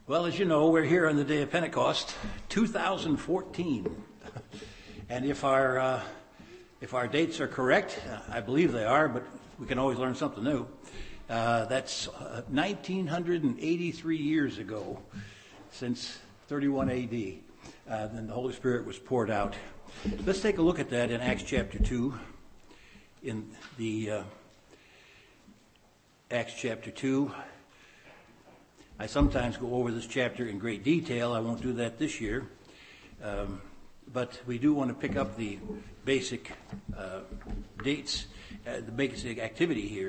Well, as you know, we're here on the day of Pentecost, 2014. And if our dates are correct, I believe they are, but we can always learn something new. That's 1983 years ago, since 31 AD, then the Holy Spirit was poured out. Let's take a look at that in Acts chapter 2. In the Acts chapter 2, I sometimes go over this chapter in great detail. I won't do that this year. But we do want to pick up the basic dates, the basic activity here.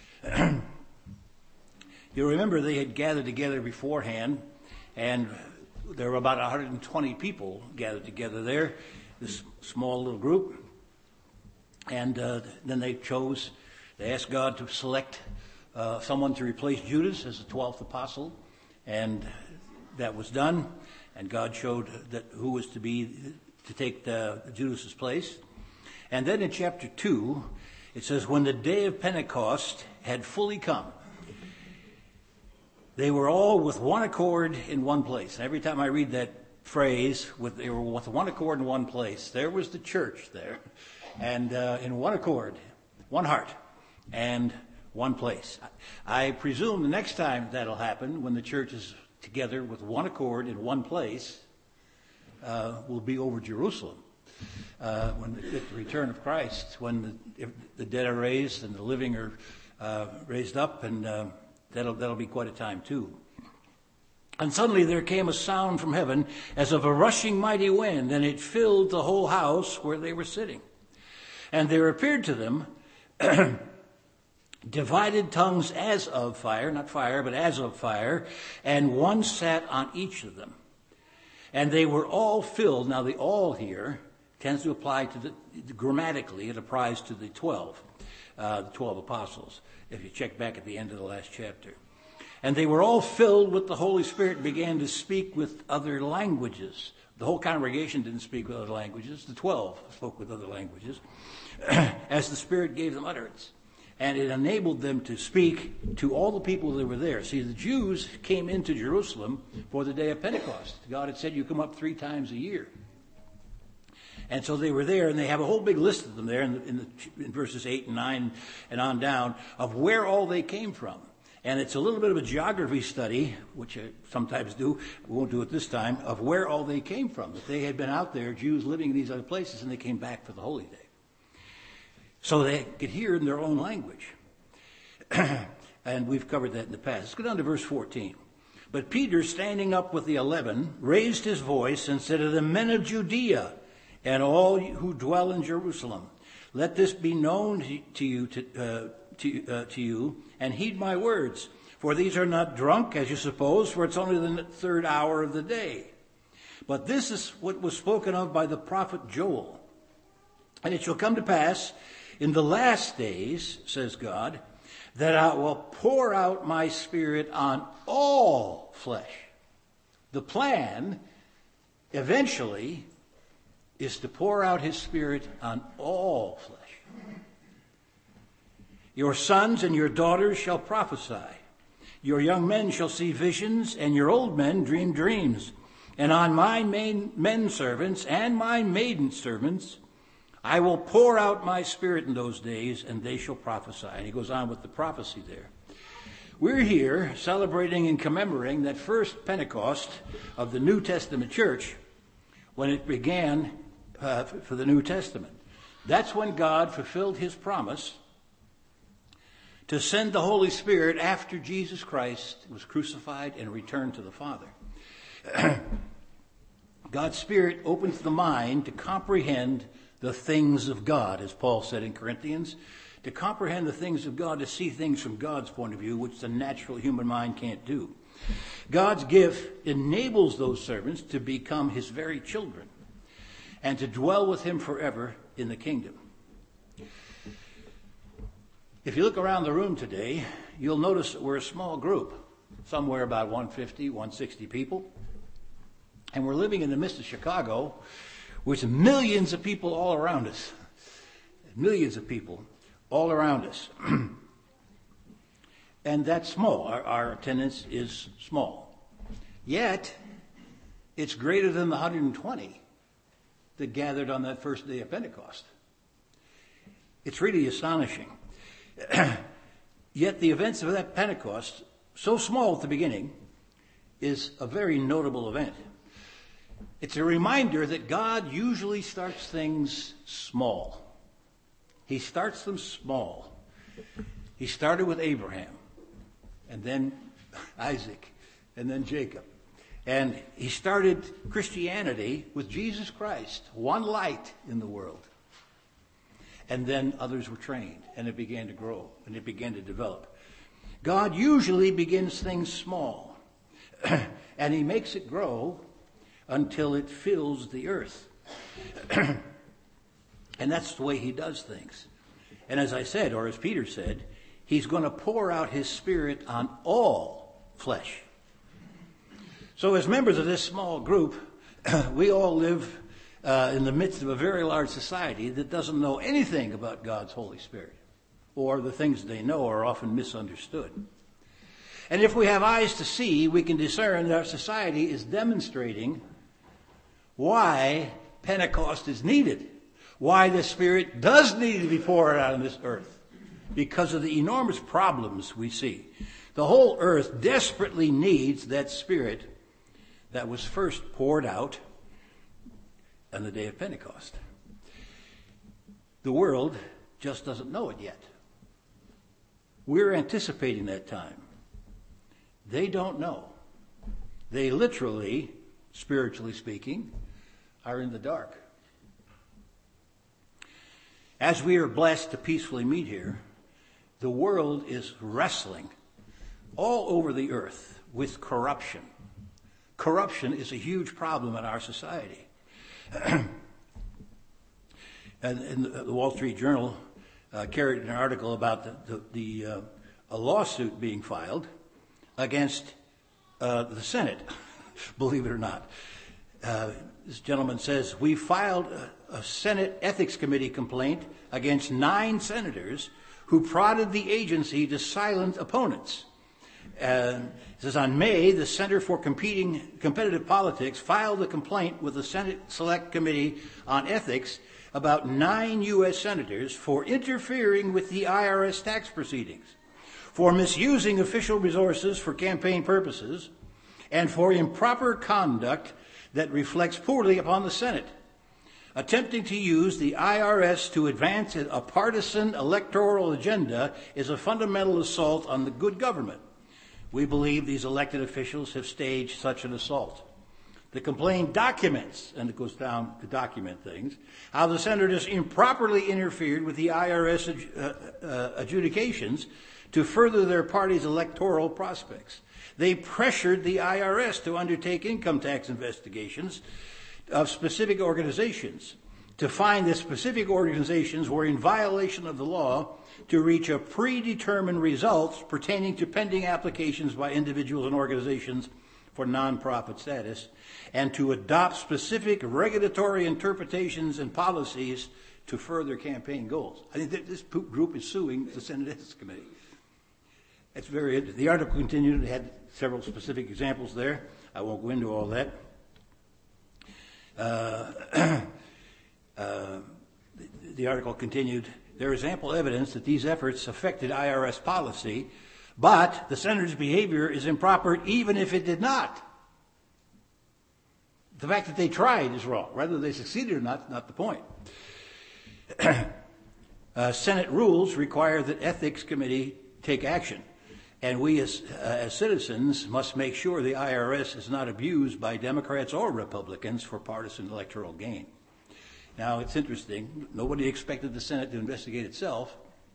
You remember they had gathered together beforehand, and there were about 120 people gathered together there, this small little group. And then they asked God to select someone to replace Judas as the 12th apostle, and that was done. And God showed that who was to take Judas's place. And then in chapter 2, it says, when the day of Pentecost had fully come, they were all with one accord in one place. And every time I read that phrase, they were with one accord in one place, there was the church there. And in one accord, one heart, and one place. I presume the next time that'll happen, when the church is together with one accord in one place, will be over Jerusalem. When at the return of Christ, when the dead are raised and the living are raised up, and that'll be quite a time too. And suddenly there came a sound from heaven as of a rushing mighty wind, and it filled the whole house where they were sitting. And there appeared to them divided tongues as of fire, not fire, but as of fire, and one sat on each of them. And they were all filled. Now the all here tends to apply to grammatically, it applies to the 12 apostles, if you check back at the end of the last chapter. And they were all filled with the Holy Spirit and began to speak with other languages. The whole congregation didn't speak with other languages. The 12 spoke with other languages as the Spirit gave them utterance. And it enabled them to speak to all the people that were there. See, the Jews came into Jerusalem for the day of Pentecost. God had said, you come up 3 times a year. And so they were there, and they have a whole big list of them there in verses 8 and 9 and on down of where all they came from. And it's a little bit of a geography study, which I sometimes do, we won't do it this time, of where all they came from. That they had been out there, Jews living in these other places, and they came back for the holy day. So they could hear in their own language. And we've covered that in the past. Let's go down to verse 14. But Peter, standing up with the 11, raised his voice and said to the men of Judea and all who dwell in Jerusalem, let this be known to you, and heed my words. For these are not drunk, as you suppose, for it's only the 3rd hour of the day. But this is what was spoken of by the prophet Joel. And it shall come to pass in the last days, says God, that I will pour out my Spirit on all flesh. The plan, eventually, is to pour out his Spirit on all flesh. Your sons and your daughters shall prophesy. Your young men shall see visions, and your old men dream dreams. And on my men servants and my maiden servants I will pour out my Spirit in those days, and they shall prophesy. And he goes on with the prophecy there. We're here celebrating and commemorating that first Pentecost of the New Testament church when it began for the New Testament. That's when God fulfilled his promise to send the Holy Spirit after Jesus Christ was crucified and returned to the Father. God's Spirit opens the mind to comprehend the things of God, as Paul said in Corinthians, to comprehend the things of God, to see things from God's point of view, which the natural human mind can't do. God's gift enables those servants to become his very children and to dwell with him forever in the kingdom. If you look around the room today, you'll notice that we're a small group, somewhere about 150, 160 people. And we're living in the midst of Chicago with millions of people all around us. Millions of people all around us. And that's small. Our attendance is small. Yet, it's greater than the 120 that gathered on that first day of Pentecost. It's really astonishing. Yet the events of that Pentecost, so small at the beginning, is a very notable event. It's a reminder that God usually starts things small. He starts them small. He started with Abraham, and then Isaac, and then Jacob. And he started Christianity with Jesus Christ, one light in the world. And then others were trained, and it began to grow, and it began to develop. God usually begins things small, and he makes it grow until it fills the earth. And that's the way he does things. And as I said, or as Peter said, he's going to pour out his Spirit on all flesh. So as members of this small group, we all live in the midst of a very large society that doesn't know anything about God's Holy Spirit, or the things they know are often misunderstood. And if we have eyes to see, we can discern that our society is demonstrating why Pentecost is needed, why the Spirit does need to be poured out on this earth, because of the enormous problems we see. The whole earth desperately needs that Spirit that was first poured out on the day of Pentecost. The world just doesn't know it yet. We're anticipating that time. They don't know. They literally, spiritually speaking, are in the dark. As we are blessed to peacefully meet here, the world is wrestling all over the earth with corruption. Corruption is a huge problem in our society. And in the Wall Street Journal carried an article about a lawsuit being filed against the Senate, believe it or not. This gentleman says, we filed a Senate Ethics Committee complaint against 9 senators who prodded the agency to silence opponents. It says, on May, the Center for Competitive Politics filed a complaint with the Senate Select Committee on Ethics about 9 U.S. senators for interfering with the IRS tax proceedings, for misusing official resources for campaign purposes, and for improper conduct that reflects poorly upon the Senate. Attempting to use the IRS to advance a partisan electoral agenda is a fundamental assault on the good government. We believe these elected officials have staged such an assault. The complaint documents, and it goes down to document things, how the senators improperly interfered with the IRS adjudications to further their party's electoral prospects. They pressured the IRS to undertake income tax investigations of specific organizations, to find that specific organizations were in violation of the law, to reach a predetermined results pertaining to pending applications by individuals and organizations for nonprofit status, and to adopt specific regulatory interpretations and policies to further campaign goals. I think this group is suing the Senate Ethics Committee. It's very interesting. The article continued. It had several specific examples there. I won't go into all that. The article continued. There is ample evidence that these efforts affected IRS policy, but the senator's behavior is improper even if it did not. The fact that they tried is wrong. Whether they succeeded or not the point. Senate rules require that ethics committee take action, and we as citizens must make sure the IRS is not abused by Democrats or Republicans for partisan electoral gain. Now, it's interesting. Nobody expected the Senate to investigate itself,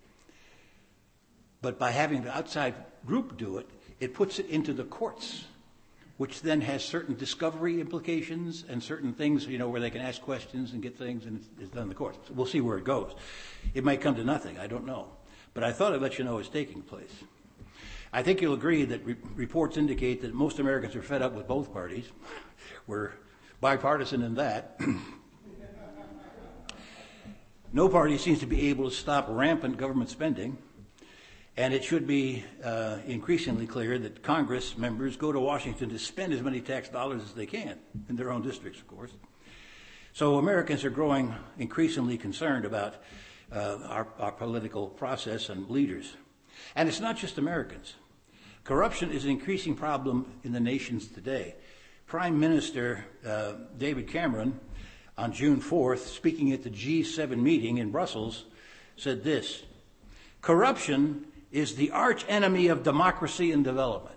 but by having the outside group do it, it puts it into the courts, which then has certain discovery implications and certain things, where they can ask questions and get things, and it's done in the courts. So we'll see where it goes. It might come to nothing. I don't know. But I thought I'd let you know it's taking place. I think you'll agree that reports indicate that most Americans are fed up with both parties. We're bipartisan in that. No party seems to be able to stop rampant government spending. And it should be increasingly clear that Congress members go to Washington to spend as many tax dollars as they can, in their own districts, of course. So Americans are growing increasingly concerned about our political process and leaders. And it's not just Americans. Corruption is an increasing problem in the nations today. Prime Minister David Cameron, on June 4th, speaking at the G7 meeting in Brussels, said this: "Corruption is the arch enemy of democracy and development."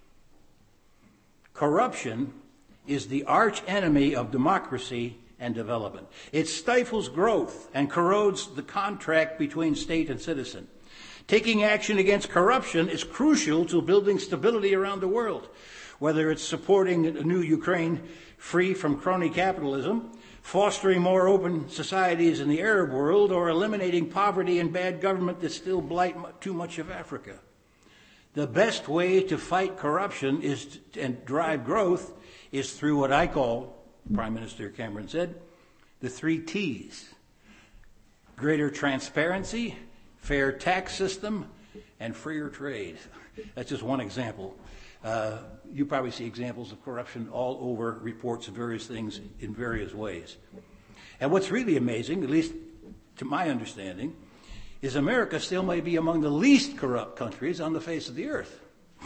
Corruption is the arch enemy of democracy and development. It stifles growth and corrodes the contract between state and citizen. Taking action against corruption is crucial to building stability around the world, whether it's supporting a new Ukraine free from crony capitalism, fostering more open societies in the Arab world, or eliminating poverty and bad government that still blight too much of Africa. The best way to fight corruption and drive growth is through what I call, Prime Minister Cameron said, the 3 T's: greater transparency, fair tax system, and freer trade. That's just one example. You probably see examples of corruption all over reports of various things in various ways. And what's really amazing, at least to my understanding, is America still may be among the least corrupt countries on the face of the earth.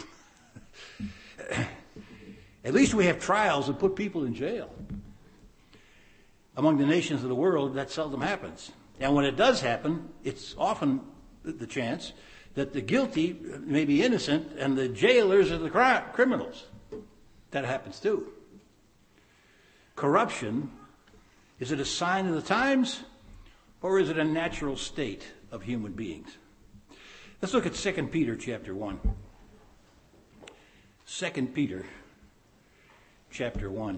At least we have trials that put people in jail. Among the nations of the world, that seldom happens. And when it does happen, it's often the chance that the guilty may be innocent and the jailers are the criminals. That happens too. Corruption, is it a sign of the times, or is it a natural state of human beings? Let's look at 2 Peter chapter 1. 2 Peter chapter 1.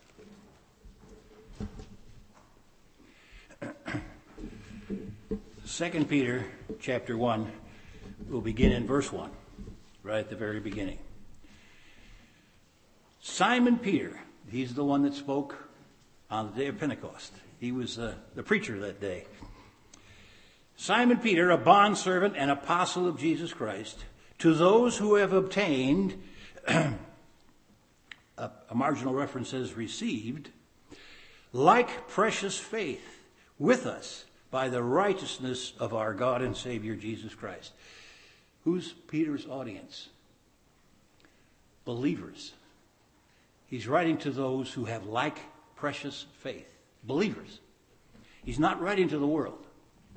Second Peter chapter 1, we'll begin in verse 1, right at the very beginning. Simon Peter, he's the one that spoke on the day of Pentecost. He was the preacher that day. Simon Peter, a bondservant and apostle of Jesus Christ, to those who have obtained, a marginal reference says received, like precious faith with us by the righteousness of our God and Savior Jesus Christ. Who's Peter's audience? Believers. He's writing to those who have like precious faith. Believers. He's not writing to the world.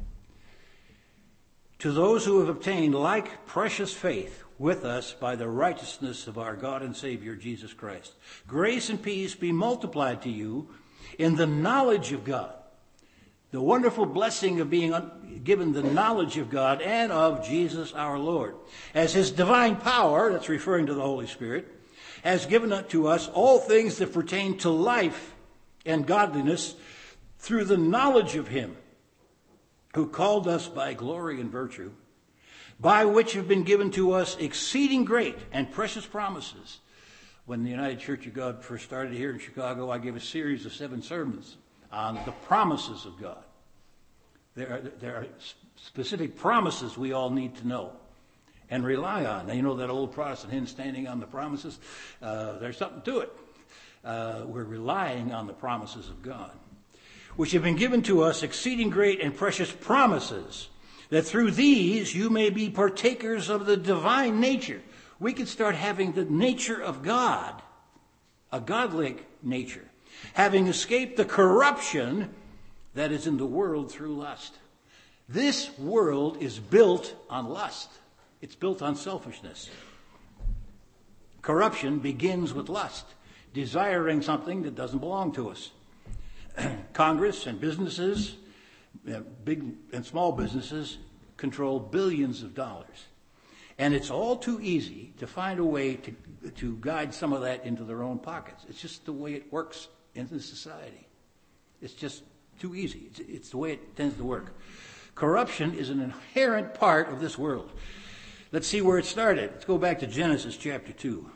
To those who have obtained like precious faith with us by the righteousness of our God and Savior Jesus Christ. Grace and peace be multiplied to you in the knowledge of God. The wonderful blessing of being given the knowledge of God and of Jesus our Lord. As his divine power, that's referring to the Holy Spirit, has given to us all things that pertain to life and godliness through the knowledge of him who called us by glory and virtue, by which have been given to us exceeding great and precious promises. When the United Church of God first started here in Chicago, I gave a series of 7 sermons on the promises of God. There are specific promises we all need to know and rely on. Now, you know that old Protestant hymn, standing on the promises? There's something to it. We're relying on the promises of God, which have been given to us exceeding great and precious promises, that through these you may be partakers of the divine nature. We can start having the nature of God, a godlike nature, having escaped the corruption that is in the world through lust. This world is built on lust. It's built on selfishness. Corruption begins with lust, desiring something that doesn't belong to us. Congress and businesses, big and small businesses, control billions of dollars. And it's all too easy to find a way to guide some of that into their own pockets. It's just the way it works in this society. It's just too easy. It's the way it tends to work. Corruption is an inherent part of this world. Let's see where it started. Let's go back to Genesis chapter 2.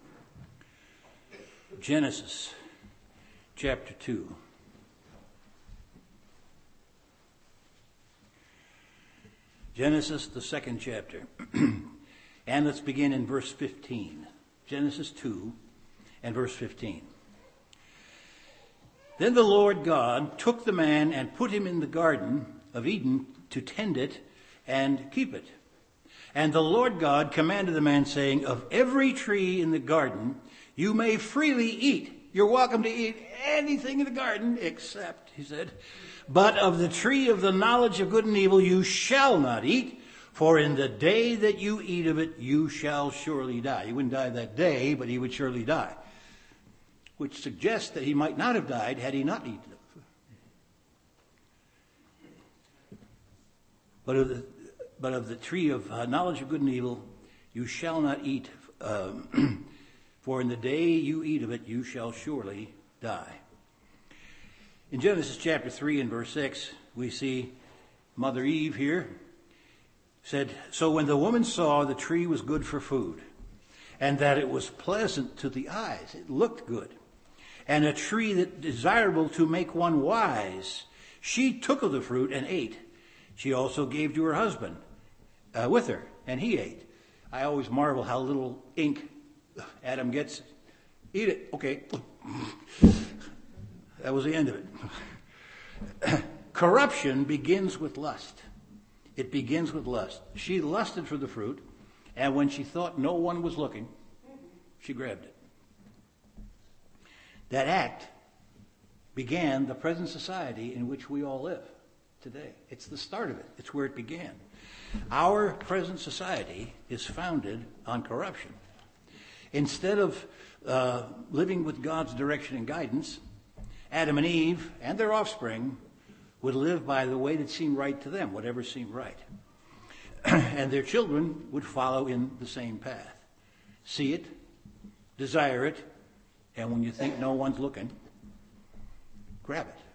Genesis chapter 2. Genesis, the second chapter. And let's begin in verse 15. Genesis 2 and verse 15. Then the Lord God took the man and put him in the garden of Eden to tend it and keep it. And the Lord God commanded the man, saying, of every tree in the garden you may freely eat. You're welcome to eat anything in the garden except, he said, but of the tree of the knowledge of good and evil you shall not eat, for in the day that you eat of it you shall surely die. He wouldn't die that day, but he would surely die. Which suggests that he might not have died had he not eaten it. But of the tree of knowledge of good and evil you shall not eat, for in the day you eat of it you shall surely die. In Genesis chapter 3 and verse 6, we see Mother Eve here said, so when the woman saw the tree was good for food, and that it was pleasant to the eyes, it looked good, and a tree that desirable to make one wise, she took of the fruit and ate. She also gave to her husband with her, and he ate. I always marvel how little ink Adam gets. Eat it. Okay. That was the end of it. Corruption begins with lust. It begins with lust. She lusted for the fruit, and when she thought no one was looking, she grabbed it. That act began the present society in which we all live today. It's the start of it. It's where it began. Our present society is founded on corruption. Instead of living with God's direction and guidance, Adam and Eve and their offspring would live by the way that seemed right to them, whatever seemed right. And their children would follow in the same path. See it, desire it, and when you think no one's looking, grab it.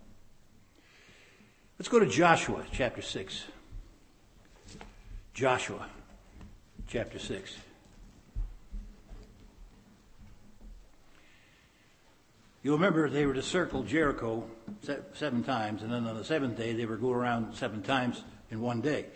Let's go to Joshua chapter 6. Joshua chapter 6. You'll remember they were to circle Jericho 7 times, and then on the 7th day they were to go around 7 times in one day.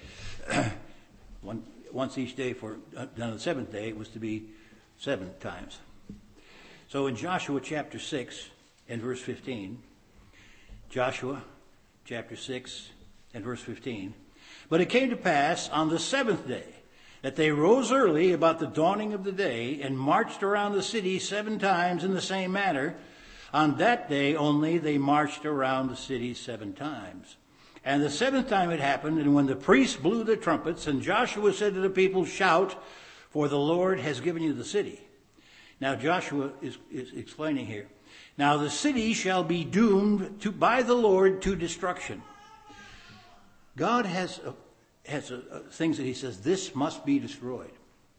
Once each day on the 7th day it was to be 7 times. So in Joshua chapter 6 and verse 15, Joshua chapter 6 and verse 15, but it came to pass on the 7th day that they rose early about the dawning of the day and marched around the city 7 times in the same manner. On that day only they marched around the city 7 times. And the 7th time it happened, and when the priests blew their trumpets, and Joshua said to the people, shout, for the Lord has given you the city. Now Joshua is explaining here. Now the city shall be doomed by the Lord to destruction. God has things that he says, this must be destroyed.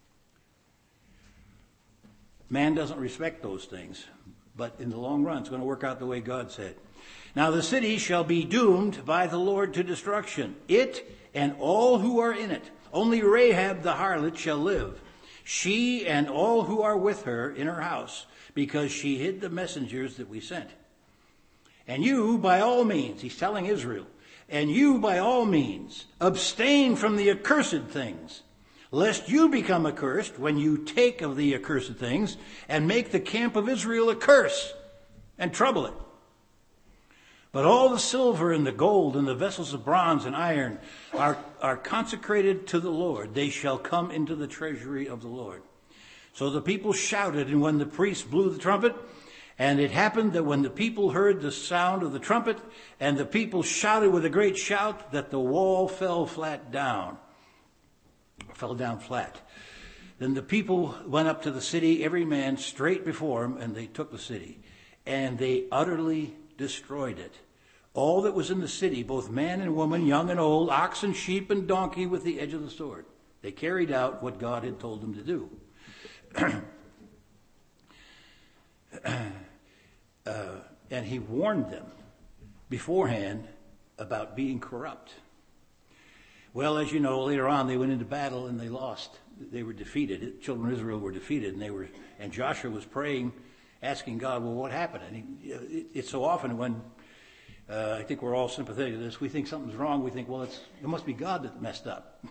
Man doesn't respect those things. But in the long run, it's going to work out the way God said. Now the city shall be doomed by the Lord to destruction, it and all who are in it. Only Rahab the harlot shall live, she and all who are with her in her house, because she hid the messengers that we sent. And you, by all means, he's telling Israel, and you, by all means, abstain from the accursed things, lest you become accursed when you take of the accursed things and make the camp of Israel a curse and trouble it. But all the silver and the gold and the vessels of bronze and iron are consecrated to the Lord. They shall come into the treasury of the Lord. So the people shouted, and when the priests blew the trumpet, and it happened that when the people heard the sound of the trumpet, and the people shouted with a great shout, that the wall fell down flat. Then the people went up to the city, every man straight before him, and they took the city. And they utterly destroyed it. All that was in the city, both man and woman, young and old, ox and sheep and donkey, with the edge of the sword. They carried out what God had told them to do. And he warned them beforehand about being corrupt. Well, as you know, later on they went into battle and they lost. They were defeated. The children of Israel were defeated, and Joshua was praying, asking God, well, what happened? And it's so often when I think we're all sympathetic to this. We think something's wrong. We think, well, it must be God that messed up.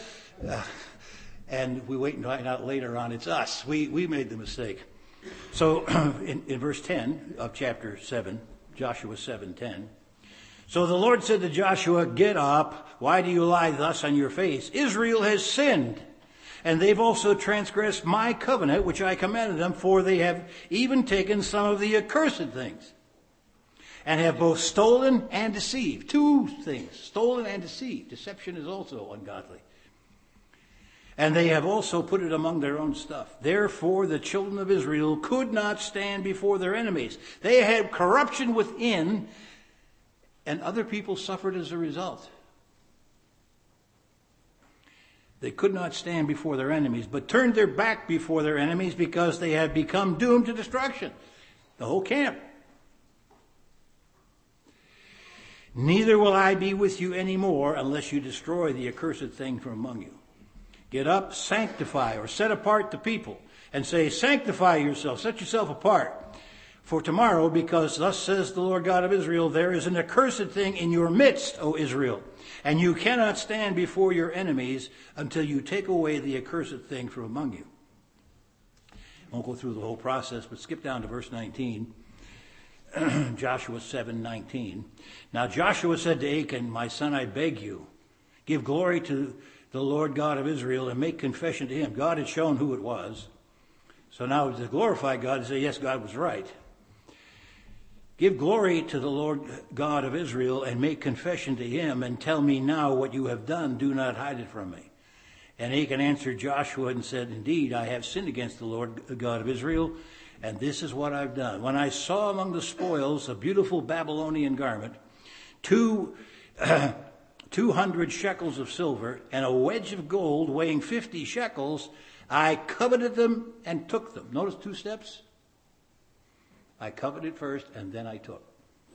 And we wait and find out later on it's us. We made the mistake. So in verse 10 of chapter 7, Joshua 7:10, so the Lord said to Joshua, get up. Why do you lie thus on your face? Israel has sinned, and they've also transgressed my covenant, which I commanded them, for they have even taken some of the accursed things, and have both stolen and deceived. Two things, stolen and deceived. Deception is also ungodly. And they have also put it among their own stuff. Therefore, the children of Israel could not stand before their enemies. They had corruption within, and other people suffered as a result. They could not stand before their enemies, but turned their back before their enemies because they had become doomed to destruction. The whole camp. Neither will I be with you anymore unless you destroy the accursed thing from among you. Get up, sanctify, or set apart the people, and say, sanctify yourself, set yourself apart for tomorrow, because thus says the Lord God of Israel, there is an accursed thing in your midst, O Israel, and you cannot stand before your enemies until you take away the accursed thing from among you. I won't go through the whole process, but skip down to verse 19. Joshua 7:19. Now Joshua said to Achan, my son, I beg you, give glory to the Lord God of Israel and make confession to him. God had shown who it was. So now to glorify God and say, yes, God was right. Give glory to the Lord God of Israel and make confession to him, and tell me now what you have done. Do not hide it from me. And Achan answered Joshua and said, indeed, I have sinned against the Lord God of Israel, and this is what I've done. When I saw among the spoils a beautiful Babylonian garment, 200 shekels of silver, and a wedge of gold weighing 50 shekels, I coveted them and took them. Notice two steps. I coveted first, and then I took.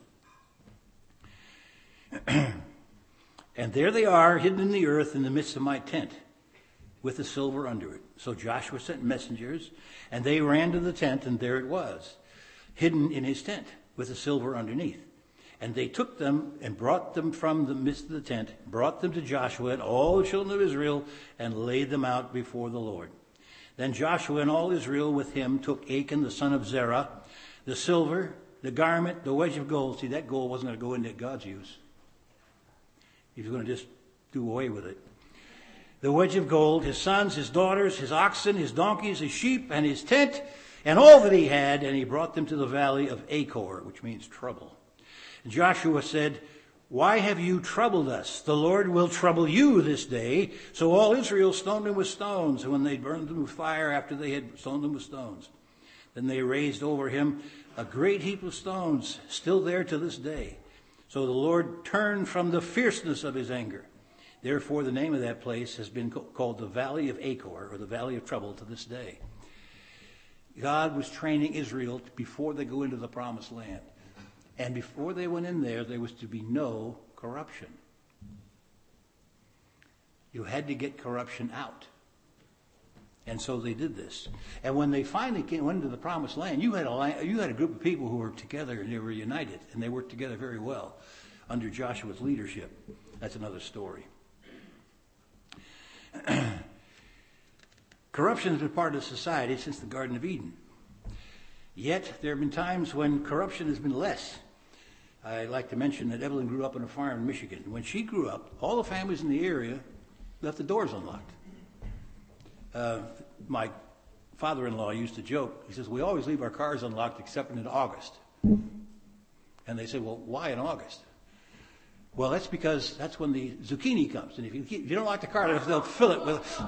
And there they are, hidden in the earth in the midst of my tent, with the silver under it. So Joshua sent messengers, and they ran to the tent, and there it was, hidden in his tent, with the silver underneath. And they took them and brought them from the midst of the tent, brought them to Joshua and all the children of Israel, and laid them out before the Lord. Then Joshua and all Israel with him took Achan the son of Zerah, the silver, the garment, the wedge of gold. See, that gold wasn't going to go into God's use. He was going to just do away with it. The wedge of gold, his sons, his daughters, his oxen, his donkeys, his sheep, and his tent, and all that he had, and he brought them to the valley of Achor, which means trouble. And Joshua said, why have you troubled us? The Lord will trouble you this day. So all Israel stoned him with stones, and when they burned them with fire after they had stoned them with stones. Then they raised over him a great heap of stones, still there to this day. So the Lord turned from the fierceness of his anger. Therefore the name of that place has been called the Valley of Achor, or the Valley of Trouble, to this day. God was training Israel before they go into the Promised Land. And before they went in there was to be no corruption. You had to get corruption out. And so they did this. And when they finally went into the Promised Land, you had a group of people who were together and they were united. And they worked together very well under Joshua's leadership. That's another story. Corruption has been part of society since the Garden of Eden. Yet there have been times when corruption has been less. I'd like to mention that Evelyn grew up on a farm in Michigan. When she grew up, all the families in the area left the doors unlocked. My father-in-law used to joke. He says, we always leave our cars unlocked except in August. And they said, well, why in August? Well, that's because that's when the zucchini comes. And if you don't lock the car, they'll fill it with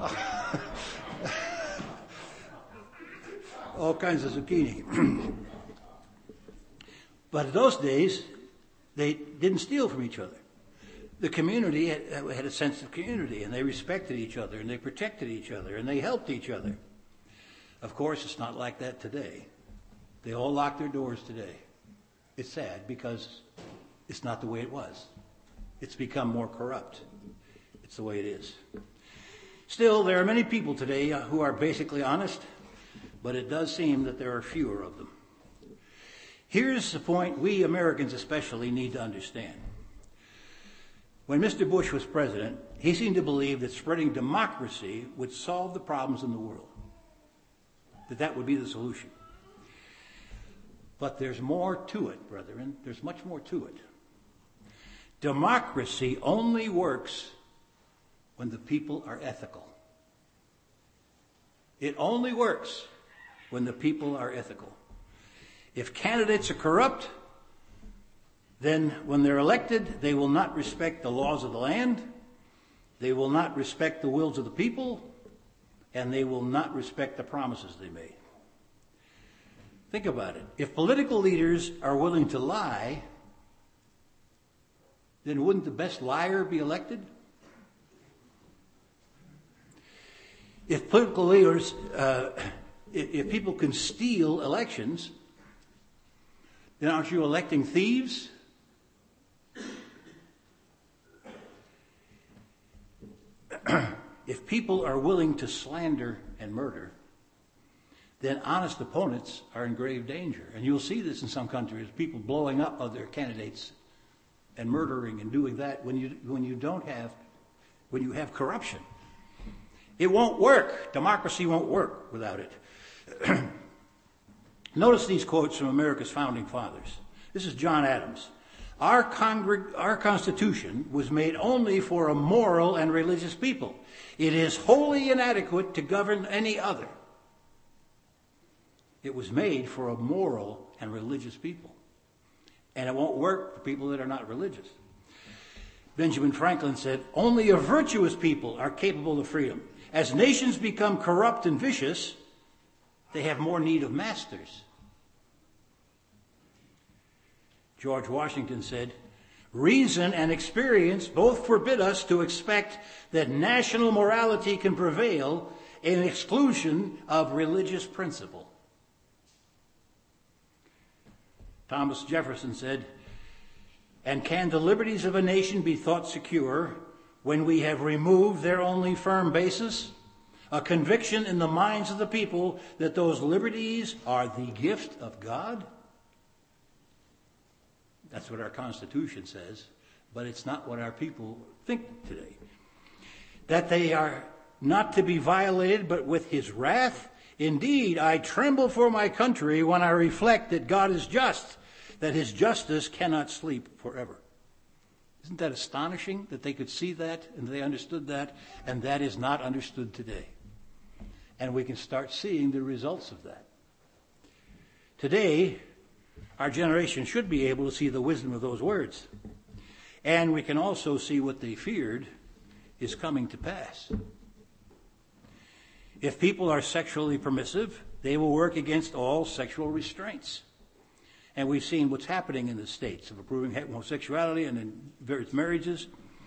all kinds of zucchini. But in those days, they didn't steal from each other. The community had a sense of community, and they respected each other, and they protected each other, and they helped each other. Of course, it's not like that today. They all lock their doors today. It's sad because it's not the way it was. It's become more corrupt. It's the way it is. Still, there are many people today who are basically honest, but it does seem that there are fewer of them. Here's the point we Americans especially need to understand. When Mr. Bush was president, he seemed to believe that spreading democracy would solve the problems in the world, that would be the solution. But there's more to it, brethren. There's much more to it. Democracy only works when the people are ethical. It only works when the people are ethical. If candidates are corrupt, then when they're elected, they will not respect the laws of the land, they will not respect the wills of the people, and they will not respect the promises they made. Think about it. If political leaders are willing to lie, then wouldn't the best liar be elected? If political leaders, if people can steal elections, then aren't you electing thieves? If people are willing to slander and murder, then honest opponents are in grave danger. And you'll see this in some countries, people blowing up other candidates and murdering and doing that when you have corruption. It won't work. Democracy won't work without it. Notice these quotes from America's founding fathers. This is John Adams. Our Constitution was made only for a moral and religious people. It is wholly inadequate to govern any other. It was made for a moral and religious people. And it won't work for people that are not religious. Benjamin Franklin said, only a virtuous people are capable of freedom. As nations become corrupt and vicious, they have more need of masters. George Washington said, reason and experience both forbid us to expect that national morality can prevail in exclusion of religious principle. Thomas Jefferson said, and can the liberties of a nation be thought secure when we have removed their only firm basis, a conviction in the minds of the people that those liberties are the gift of God? That's what our Constitution says, but it's not what our people think today. That they are not to be violated, but with his wrath. Indeed, I tremble for my country when I reflect that God is just, that his justice cannot sleep forever. Isn't that astonishing that they could see that and they understood that, and that is not understood today? And we can start seeing the results of that. Today, our generation should be able to see the wisdom of those words. And we can also see what they feared is coming to pass. If people are sexually permissive, they will work against all sexual restraints. And we've seen what's happening in the states of approving homosexuality and in various marriages.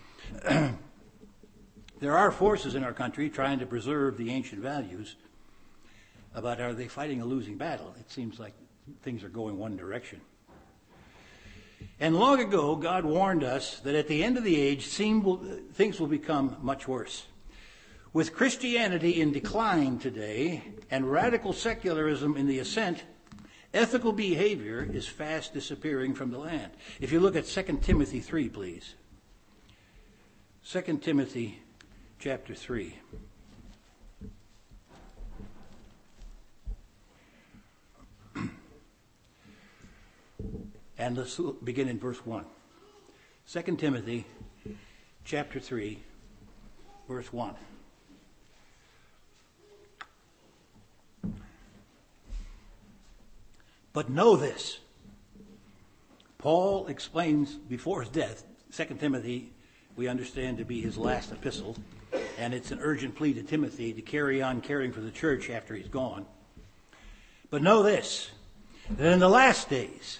There are forces in our country trying to preserve the ancient values, but are they fighting a losing battle? It seems like things are going one direction. And long ago, God warned us that at the end of the age, things will become much worse. With Christianity in decline today and radical secularism in the ascent, ethical behavior is fast disappearing from the land. If you look at 2 Timothy 3, please. 2 Timothy chapter 3. And let's begin in verse 1. 2 Timothy chapter 3, verse 1. But know this. Paul explains before his death, 2 Timothy, we understand to be his last epistle, and it's an urgent plea to Timothy to carry on caring for the church after he's gone. But know this, that in the last days,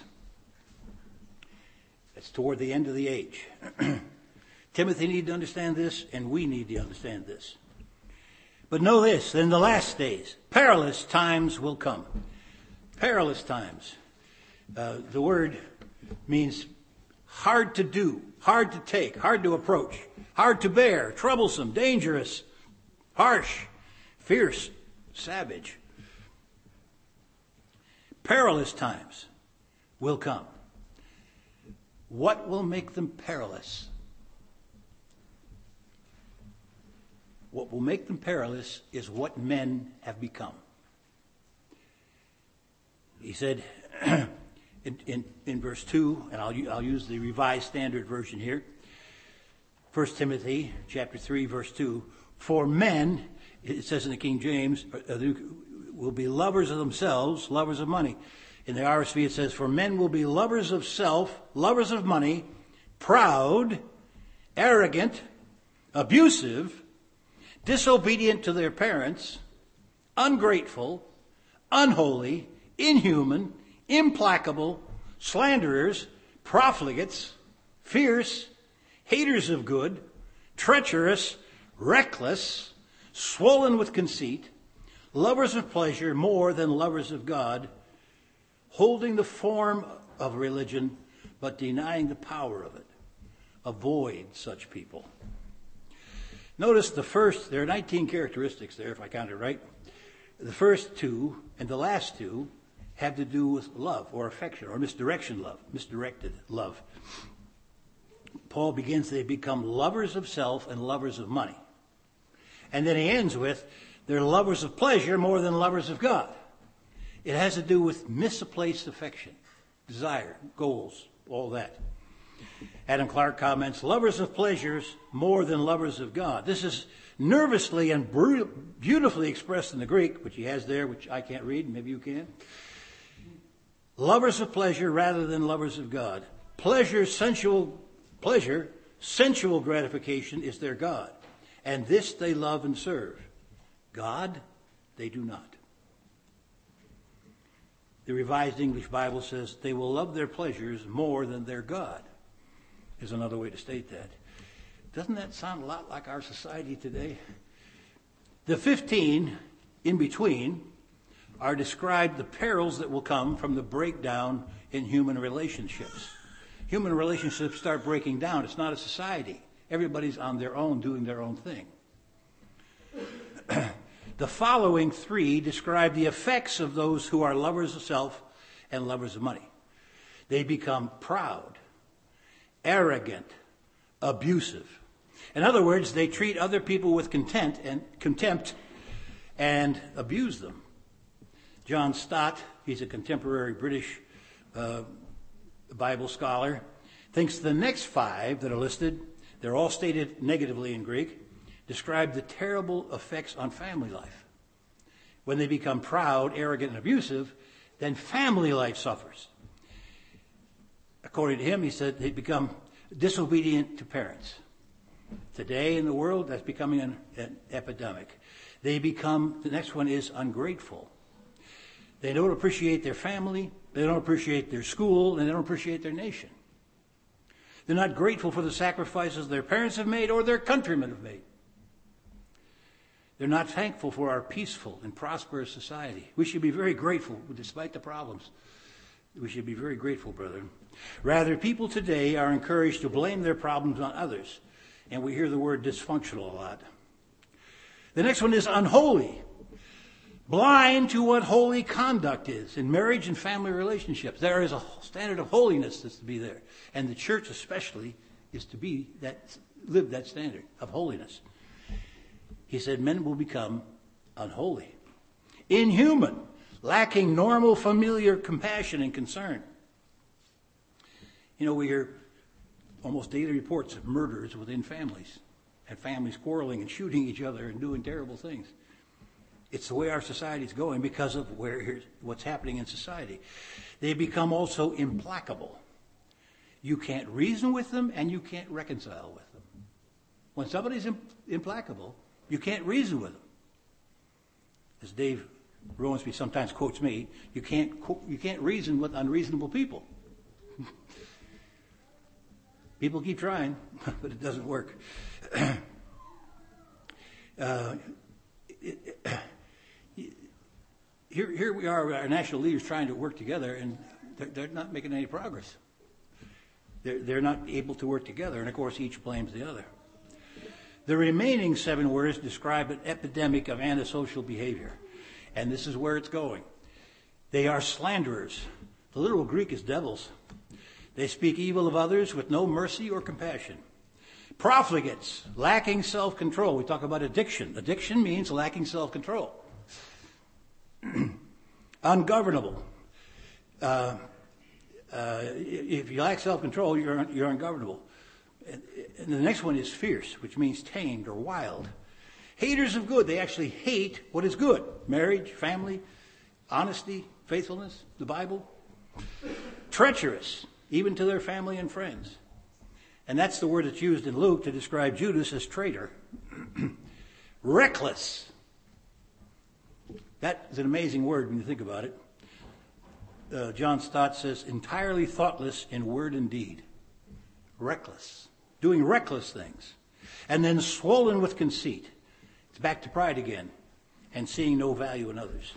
it's toward the end of the age, Timothy needs to understand this, and we need to understand this. But know this, that in the last days, perilous times will come. Perilous times. The word means hard to do, hard to take, hard to approach, hard to bear, troublesome, dangerous, harsh, fierce, savage. Perilous times. will come. What will make them perilous? What will make them perilous is what men have become. He said in verse 2, and I'll use the Revised Standard Version here, 1 Timothy chapter 3, verse 2, for men, it says in the King James, will be lovers of themselves, lovers of money. In the RSV it says, for men will be lovers of self, lovers of money, proud, arrogant, abusive, disobedient to their parents, ungrateful, unholy, inhuman, implacable, slanderers, profligates, fierce, haters of good, treacherous, reckless, swollen with conceit, lovers of pleasure more than lovers of God, holding the form of religion but denying the power of it. Avoid such people. Notice there are 19 characteristics there, if I counted right. The first two and the last two have to do with love or affection or misdirected love. Paul begins, they become lovers of self and lovers of money. And then he ends with, they're lovers of pleasure more than lovers of God. It has to do with misplaced affection, desire, goals, all that. Adam Clark comments, lovers of pleasures more than lovers of God. This is nervously and beautifully expressed in the Greek, which he has there, which I can't read, maybe you can. Lovers of pleasure rather than lovers of God. Sensual gratification is their God, and this they love and serve. God, they do not. The Revised English Bible says they will love their pleasures more than their God, is another way to state that. Doesn't that sound a lot like our society today? The 15 in between are described the perils that will come from the breakdown in human relationships. Human relationships start breaking down. It's not a society. Everybody's on their own, doing their own thing. The following three describe the effects of those who are lovers of self and lovers of money. They become proud, arrogant, abusive. In other words, they treat other people with contempt and abuse them. John Stott, he's a contemporary British Bible scholar, thinks the next five that are listed, they're all stated negatively in Greek, describe the terrible effects on family life. When they become proud, arrogant, and abusive, then family life suffers. According to him, he said they become disobedient to parents. Today in the world, that's becoming an epidemic. The next one is ungrateful. They don't appreciate their family, they don't appreciate their school, and they don't appreciate their nation. They're not grateful for the sacrifices their parents have made or their countrymen have made. They're not thankful for our peaceful and prosperous society. We should be very grateful, despite the problems. We should be very grateful, brethren. Rather, people today are encouraged to blame their problems on others, and we hear the word dysfunctional a lot. The next one is unholy. Blind to what holy conduct is in marriage and family relationships. There is a standard of holiness that's to be there. And the church especially is to live that standard of holiness. He said men will become unholy, inhuman, lacking normal familiar compassion and concern. You know, we hear almost daily reports of murders within families, and families quarreling and shooting each other and doing terrible things. It's the way our society is going because of what's happening in society. They become also implacable. You can't reason with them and you can't reconcile with them. When somebody's implacable, you can't reason with them. As Dave Rowensby sometimes quotes me, you can't reason with unreasonable people. People keep trying, but it doesn't work. Here we are, our national leaders trying to work together, and they're not making any progress. They're not able to work together, and of course each blames the other. The remaining 7 words describe an epidemic of antisocial behavior, and this is where it's going. They are slanderers, The literal Greek is devils. They speak evil of others with no mercy or compassion. Profligates, lacking self-control. We talk about addiction. Addiction means lacking self-control. Ungovernable. If you lack self-control, you're ungovernable. And the next one is fierce, which means tamed or wild. Haters of good. They actually hate what is good. Marriage, family, honesty, faithfulness, the Bible. Treacherous, even to their family and friends. And that's the word that's used in Luke to describe Judas as traitor. Reckless. That is an amazing word when you think about it. John Stott says, entirely thoughtless in word and deed. Reckless. Doing reckless things. And then swollen with conceit. It's back to pride again. And seeing no value in others.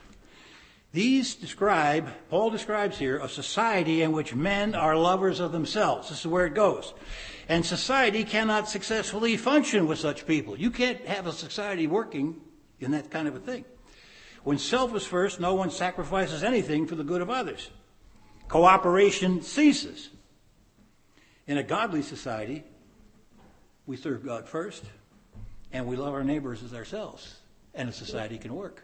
Paul describes here, a society in which men are lovers of themselves. This is where it goes. And society cannot successfully function with such people. You can't have a society working in that kind of a thing. When self is first, no one sacrifices anything for the good of others. Cooperation ceases. In a godly society, we serve God first, and we love our neighbors as ourselves, and a society can work.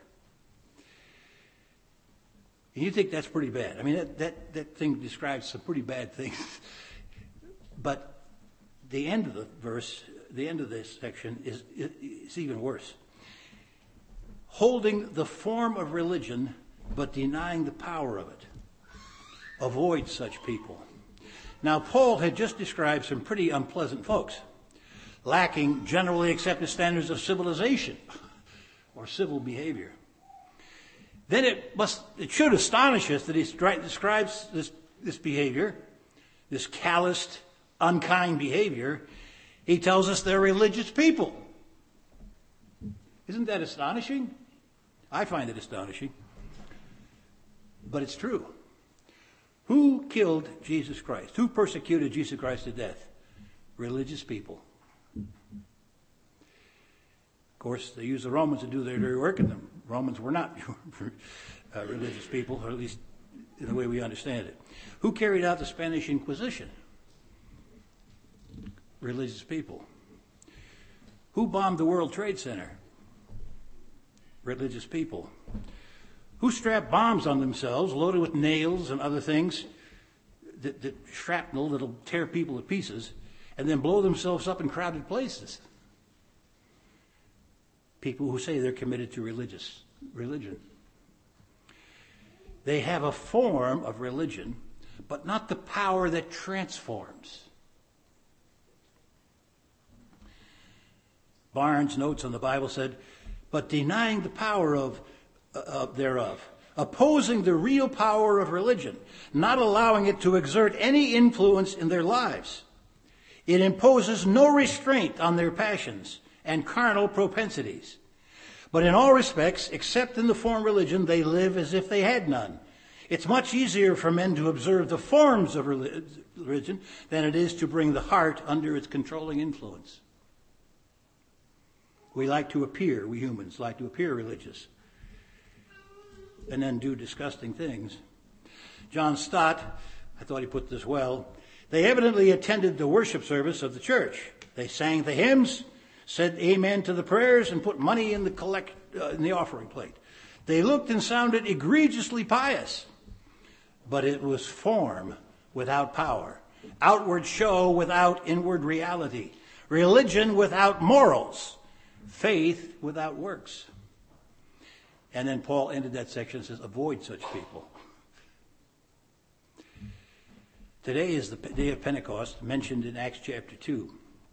And you think that's pretty bad. I mean, that thing describes some pretty bad things. But the end of the verse, the end of this section, is even worse. Holding the form of religion, but denying the power of it. Avoid such people. Now, Paul had just described some pretty unpleasant folks, lacking generally accepted standards of civilization or civil behavior. Then it should astonish us that he describes this behavior, this calloused, unkind behavior. He tells us they're religious people. Isn't that astonishing? I find it astonishing. But it's true. Who killed Jesus Christ? Who persecuted Jesus Christ to death? Religious people. Of course, they used the Romans to do their dirty work, and the Romans were not religious people, or at least in the way we understand it. Who carried out the Spanish Inquisition? Religious people. Who bombed the World Trade Center? Religious people. Who strapped bombs on themselves, loaded with nails and other things, that shrapnel that'll tear people to pieces, and then blow themselves up in crowded places? People who say they're committed to religion. They have a form of religion, but not the power that transforms. Barnes notes on the Bible said, but denying the power thereof, opposing the real power of religion, not allowing it to exert any influence in their lives. It imposes no restraint on their passions and carnal propensities. But in all respects, except in the form of religion, they live as if they had none. It's much easier for men to observe the forms of religion than it is to bring the heart under its controlling influence. We humans like to appear religious and then do disgusting things. John Stott, I thought he put this well, they evidently attended the worship service of the church. They sang the hymns, said amen to the prayers, and put money in the offering plate. They looked and sounded egregiously pious, but it was form without power, outward show without inward reality, religion without morals, faith without works. And then Paul ended that section and says, avoid such people. Today is the day of Pentecost, mentioned in Acts chapter 2.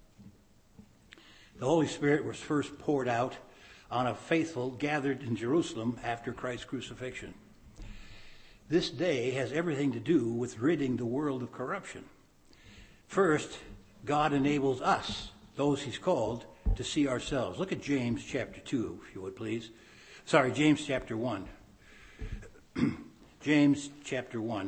The Holy Spirit was first poured out on a faithful gathered in Jerusalem after Christ's crucifixion. This day has everything to do with ridding the world of corruption. First, God enables us, those he's called, to see ourselves. Look at James chapter 2, if you would please. James chapter 1. James chapter 1.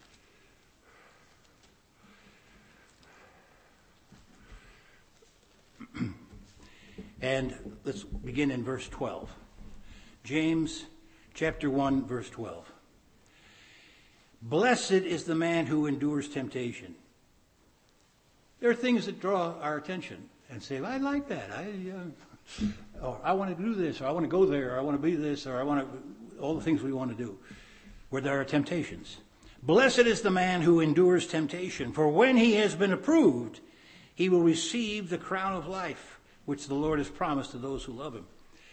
And let's begin in verse 12. James chapter 1, verse 12. Blessed is the man who endures temptation. There are things that draw our attention and say, I like that. Or I want to do this, or I want to go there, or I want to be this, or I want to, all the things we want to do, where there are temptations. Blessed is the man who endures temptation, for when he has been approved, he will receive the crown of life, which the Lord has promised to those who love him.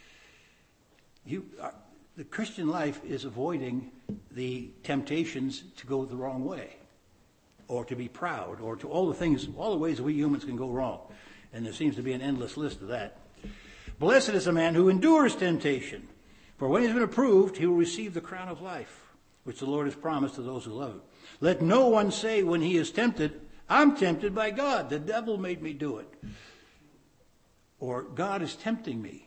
The Christian life is avoiding the temptations to go the wrong way, or to be proud, or to all the ways we humans can go wrong. And there seems to be an endless list of that. Blessed is the man who endures temptation, for when he's been approved, he will receive the crown of life, which the Lord has promised to those who love him. Let no one say when he is tempted, I'm tempted by God. The devil made me do it. Or God is tempting me.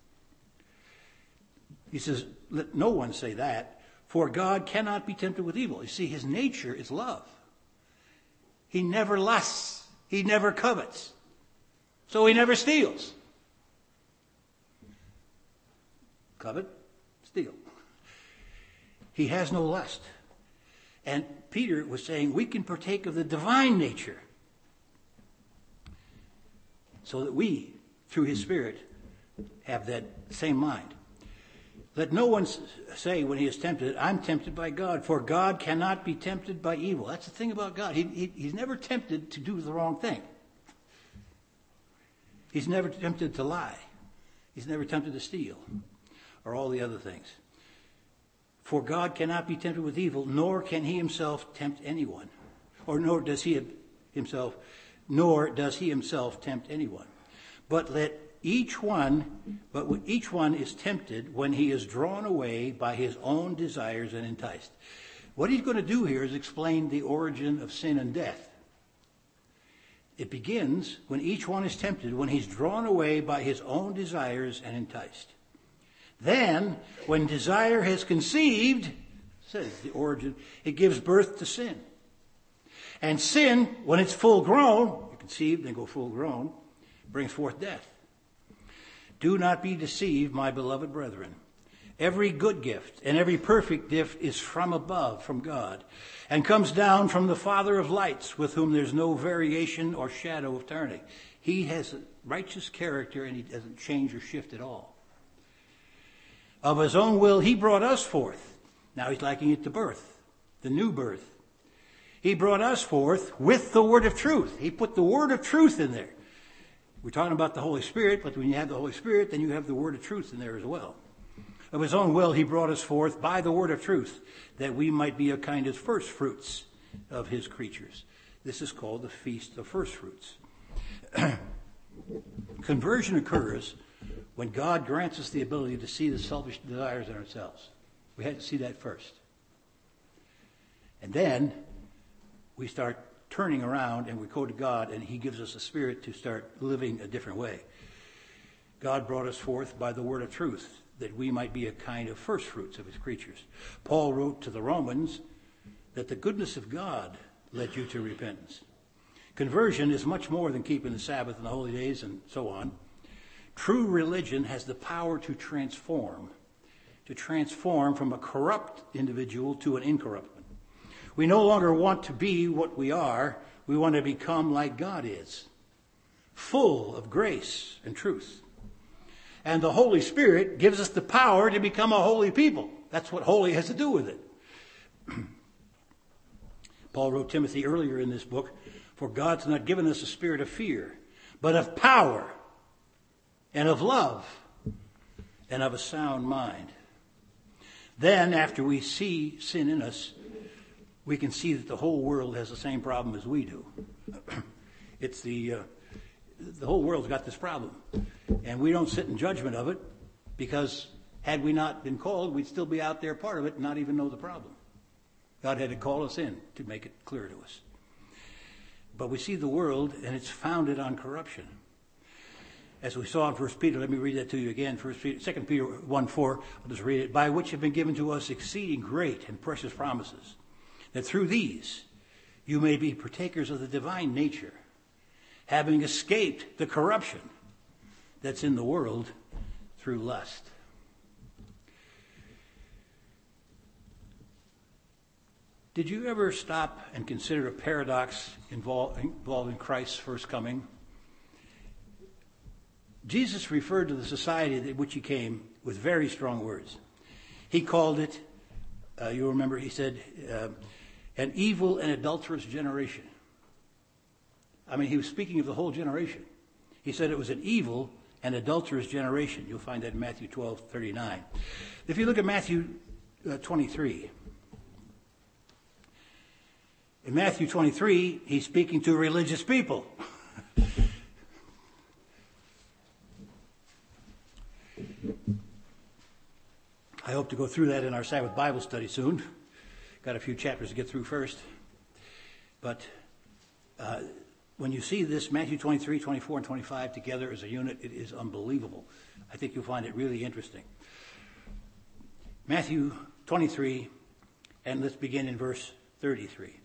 He says, let no one say that, for God cannot be tempted with evil. You see, his nature is love. He never lusts. He never covets. So he never steals. Covet, steal. He has no lust. And Peter was saying we can partake of the divine nature so that we, through his Spirit, have that same mind. Let no one say when he is tempted, I'm tempted by God, for God cannot be tempted by evil. That's the thing about God. He's never tempted to do the wrong thing. He's never tempted to lie. He's never tempted to steal or all the other things. For God cannot be tempted with evil, nor can he himself tempt anyone. Nor does he himself tempt anyone. But each one is tempted when he is drawn away by his own desires and enticed. What he's going to do here is explain the origin of sin and death. It begins when each one is tempted, when he's drawn away by his own desires and enticed. Then, when desire has conceived, says the origin, it gives birth to sin. And sin, when it's full grown, conceived and go full grown, brings forth death. Do not be deceived, my beloved brethren. Every good gift and every perfect gift is from above, from God, and comes down from the Father of lights, with whom there's no variation or shadow of turning. He has a righteous character and he doesn't change or shift at all. Of his own will, he brought us forth. Now he's likening it to birth, the new birth. He brought us forth with the word of truth. He put the word of truth in there. We're talking about the Holy Spirit, but when you have the Holy Spirit, then you have the word of truth in there as well. Of his own will, he brought us forth by the word of truth, that we might be a kind of first fruits of his creatures. This is called the Feast of First Fruits. Conversion occurs when God grants us the ability to see the selfish desires in ourselves. We had to see that first. And then we start turning around and we go to God, and he gives us a spirit to start living a different way. God brought us forth by the word of truth, that we might be a kind of first fruits of his creatures. Paul wrote to the Romans that the goodness of God led you to repentance. Conversion is much more than keeping the Sabbath and the holy days and so on. True religion has the power to transform from a corrupt individual to an incorrupt one. We no longer want to be what we are. We want to become like God is, full of grace and truth. And the Holy Spirit gives us the power to become a holy people. That's what holy has to do with it. Paul wrote Timothy earlier in this book, for God's not given us a spirit of fear, but of power and of love and of a sound mind. Then, after we see sin in us, we can see that the whole world has the same problem as we do. It's the whole world's got this problem. And we don't sit in judgment of it, because had we not been called, we'd still be out there part of it and not even know the problem. God had to call us in to make it clear to us. But we see the world, and it's founded on corruption. As we saw in 1 Peter, let me read that to you again. 2 Peter 1:4, I'll just read it. By which have been given to us exceeding great and precious promises, that through these you may be partakers of the divine nature, having escaped the corruption that's in the world through lust. Did you ever stop and consider a paradox involving Christ's first coming? Jesus referred to the society in which he came with very strong words. He called it, you'll remember, he said, an evil and adulterous generation. I mean, he was speaking of the whole generation. He said it was an evil and adulterous generation. You'll find that in Matthew 12:39. If you look at Matthew 23, in Matthew 23, he's speaking to religious people. I hope to go through that in our Sabbath Bible study soon. Got a few chapters to get through first. But when you see this, Matthew 23, 24, and 25 together as a unit, it is unbelievable. I think you'll find it really interesting. Matthew 23, and let's begin in verse 33.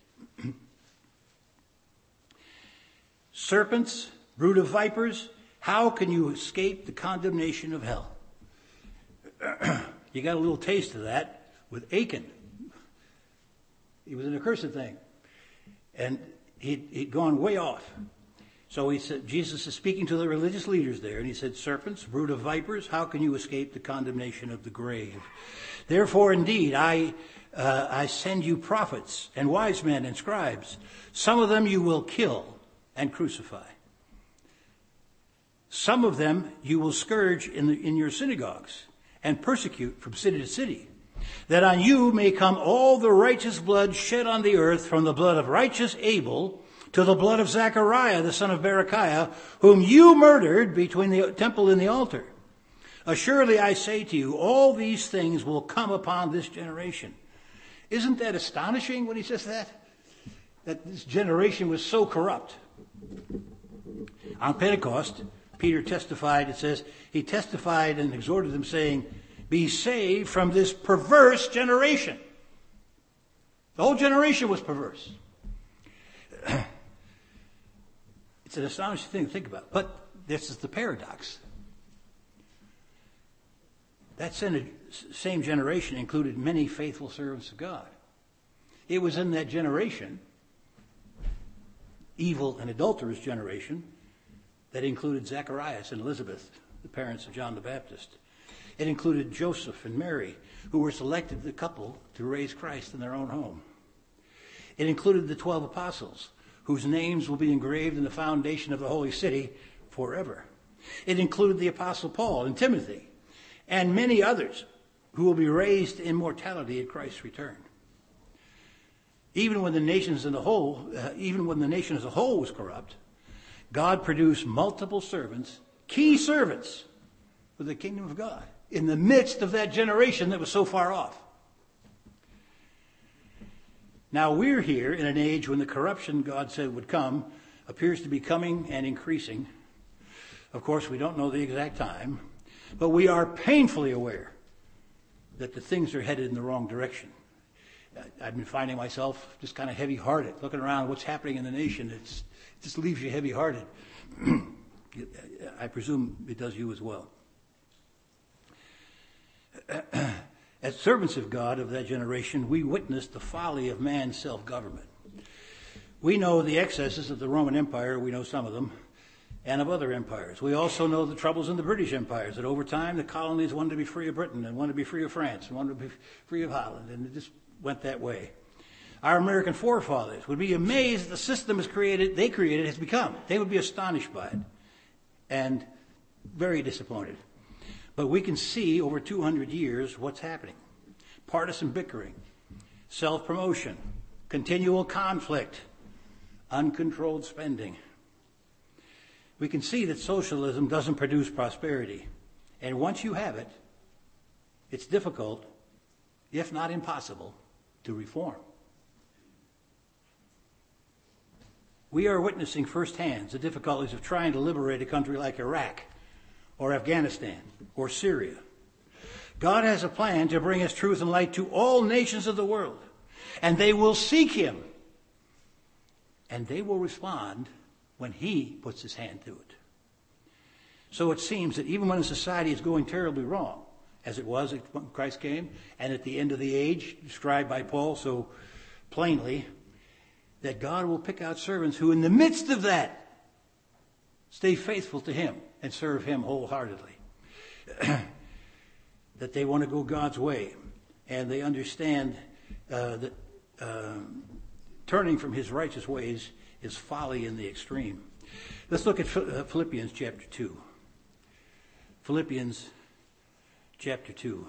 Serpents, brood of vipers, how can you escape the condemnation of hell? You got a little taste of that with Achan. He was an accursed thing. And he'd gone way off. So he said, Jesus is speaking to the religious leaders there, and he said, serpents, brood of vipers, how can you escape the condemnation of the grave? Therefore, indeed, I send you prophets and wise men and scribes. Some of them you will kill and crucify. Some of them you will scourge in your synagogues and persecute from city to city, that on you may come all the righteous blood shed on the earth, from the blood of righteous Abel to the blood of Zechariah, the son of Berechiah, whom you murdered between the temple and the altar. Assuredly, I say to you, all these things will come upon this generation. Isn't that astonishing when he says that? That this generation was so corrupt. On Pentecost, Peter testified, it says, he testified and exhorted them, saying, be saved from this perverse generation. The whole generation was perverse. It's an astonishing thing to think about. But this is the paradox. That same generation included many faithful servants of God. It was in that generation, evil and adulterous generation, that included Zacharias and Elizabeth, the parents of John the Baptist. It included Joseph and Mary, who were selected the couple to raise Christ in their own home. It included the 12 apostles, whose names will be engraved in the foundation of the holy city forever. It included the apostle Paul and Timothy, and many others who will be raised to immortality at Christ's return. Even when the nation as a whole was corrupt, God produced multiple servants, key servants, for the kingdom of God in the midst of that generation that was so far off. Now we're here in an age when the corruption God said would come appears to be coming and increasing. Of course, we don't know the exact time, but we are painfully aware that the things are headed in the wrong direction. I've been finding myself just kind of heavy-hearted, looking around what's happening in the nation. It just leaves you heavy-hearted. I presume it does you as well. As servants of God of that generation, we witnessed the folly of man's self-government. We know the excesses of the Roman Empire, we know some of them, and of other empires. We also know the troubles in the British empires, that over time the colonies wanted to be free of Britain, and wanted to be free of France, and wanted to be free of Holland, and it just went that way. Our American forefathers would be amazed that the system they created has become. They would be astonished by it and very disappointed. But we can see over 200 years what's happening. Partisan bickering, self-promotion, continual conflict, uncontrolled spending. We can see that socialism doesn't produce prosperity. And once you have it, it's difficult, if not impossible, to reform. We are witnessing firsthand the difficulties of trying to liberate a country like Iraq or Afghanistan or Syria. God has a plan to bring his truth and light to all nations of the world, and they will seek him, and they will respond when he puts his hand to it. So it seems that even when a society is going terribly wrong, as it was when Christ came, and at the end of the age, described by Paul so plainly that God will pick out servants who in the midst of that stay faithful to him and serve him wholeheartedly. That they want to go God's way, and they understand that turning from his righteous ways is folly in the extreme. Let's look at Philippians chapter 2. Philippians chapter 2.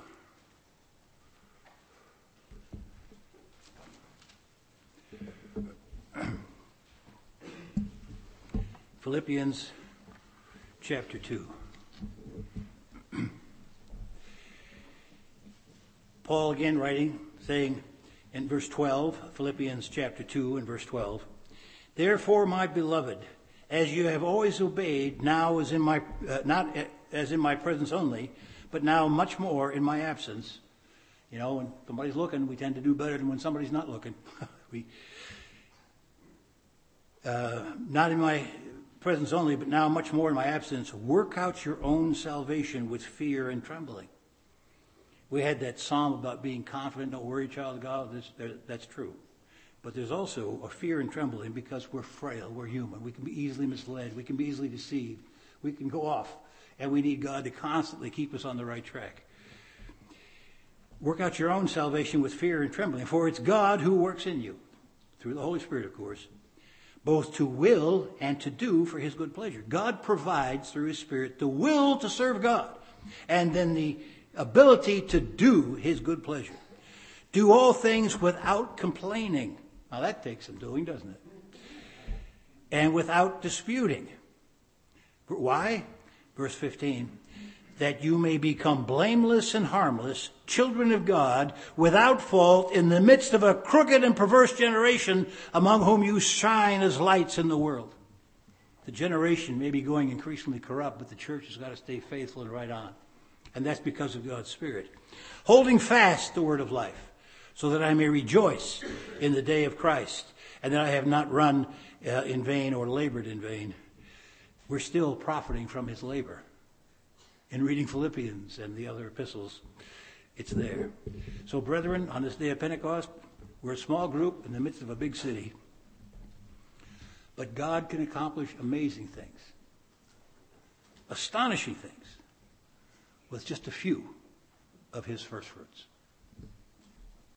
Philippians chapter 2. Paul again writing, saying in verse 12, Philippians chapter 2 and verse 12, "Therefore, my beloved, as you have always obeyed, now as in my not as in my presence only, but now much more in my absence." You know, when somebody's looking, we tend to do better than when somebody's not looking. Not in my presence only, but now much more in my absence. Work out your own salvation with fear and trembling. We had that psalm about being confident, don't worry, child of God. That's true. But there's also a fear and trembling because we're frail, we're human. We can be easily misled, we can be easily deceived, we can go off, and we need God to constantly keep us on the right track. Work out your own salvation with fear and trembling, for it's God who works in you, through the Holy Spirit, of course, both to will and to do for his good pleasure. God provides through his Spirit the will to serve God, and then the ability to do his good pleasure. Do all things without complaining. Now that takes some doing, doesn't it? And without disputing. Why? Verse 15. That you may become blameless and harmless, children of God, without fault, in the midst of a crooked and perverse generation, among whom you shine as lights in the world. The generation may be going increasingly corrupt, but the church has got to stay faithful and right on. And that's because of God's Spirit. Holding fast the word of life, so that I may rejoice in the day of Christ, and that I have not run in vain or labored in vain. We're still profiting from his labor. In reading Philippians and the other epistles, it's there. So, brethren, on this day of Pentecost, we're a small group in the midst of a big city. But God can accomplish amazing things, astonishing things, with just a few of his first fruits.